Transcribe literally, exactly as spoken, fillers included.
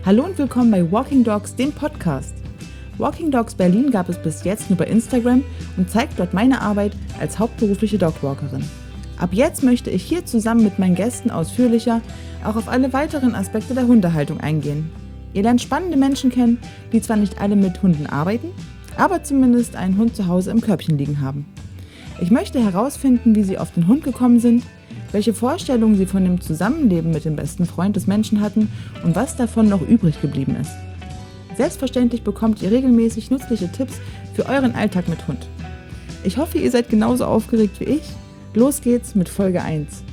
Hallo und willkommen bei Walking Dogs, dem Podcast. Walking Dogs Berlin gab es bis jetzt nur bei Instagram und zeigt dort meine Arbeit als hauptberufliche Dogwalkerin. Ab jetzt möchte ich hier zusammen mit meinen Gästen ausführlicher auch auf alle weiteren Aspekte der Hundehaltung eingehen. Ihr lernt spannende Menschen kennen, die zwar nicht alle mit Hunden arbeiten, aber zumindest einen Hund zu Hause im Körbchen liegen haben. Ich möchte herausfinden, wie sie auf den Hund gekommen sind, welche Vorstellungen sie von dem Zusammenleben mit dem besten Freund des Menschen hatten und was davon noch übrig geblieben ist. Selbstverständlich bekommt ihr regelmäßig nützliche Tipps für euren Alltag mit Hund. Ich hoffe, ihr seid genauso aufgeregt wie ich. Los geht's mit Folge eins.